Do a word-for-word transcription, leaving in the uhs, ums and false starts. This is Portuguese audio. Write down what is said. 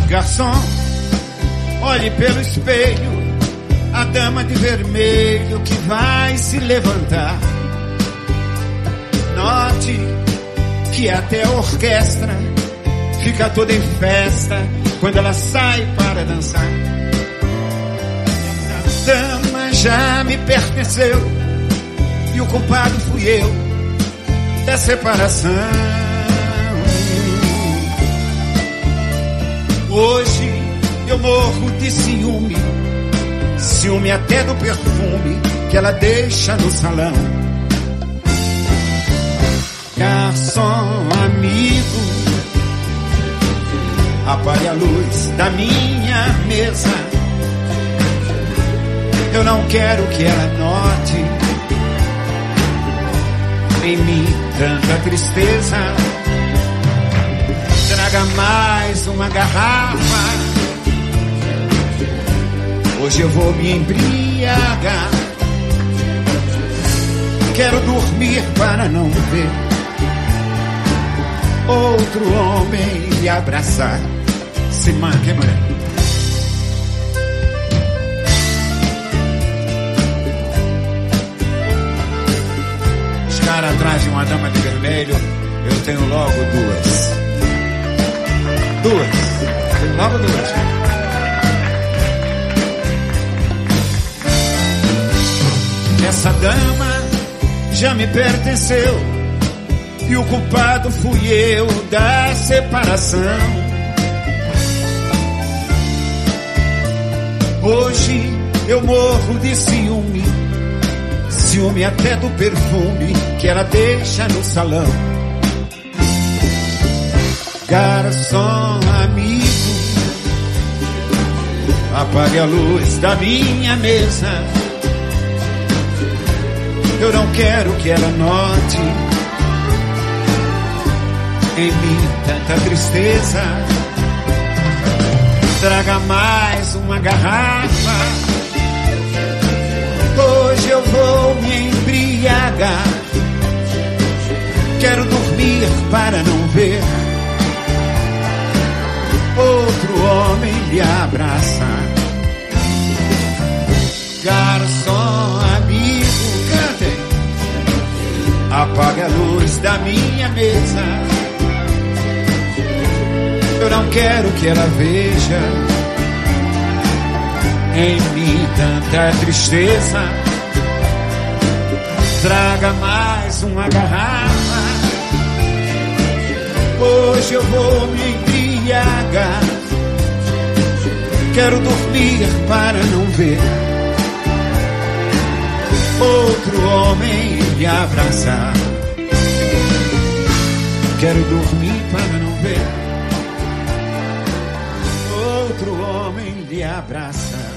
Garçom, olhe pelo espelho a dama de vermelho que vai se levantar. Note que até a orquestra fica toda em festa quando ela sai para dançar. A dama já me pertenceu e o culpado fui eu da separação. Hoje eu morro de ciúme, ciúme até do perfume que ela deixa no salão. Garçom amigo, apague a luz da minha mesa. Eu não quero que ela note em mim tanta tristeza. Traga mais uma garrafa, hoje eu vou me embriagar. Quero dormir para não ver outro homem me abraçar. Se manque, mulher. Os caras atrás de uma dama de vermelho, eu tenho logo duas. Duas. Tenho logo duas. Essa dama já me pertenceu e o culpado fui eu da separação. Hoje eu morro de ciúme, ciúme até do perfume que ela deixa no salão. Garçom amigo, apague a luz da minha mesa. Eu não quero que ela note em mim tanta tristeza. Traga mais uma garrafa, hoje eu vou me embriagar. Quero dormir para não ver outro homem lhe abraçar. Garçom amigo, cantem, apague a luz da minha mesa. Eu não quero que ela veja em mim tanta tristeza. Traga mais uma garrafa, hoje eu vou me embriagar. Quero dormir para não ver outro homem me abraçar. Quero dormir para não ver outro homem lhe abraça.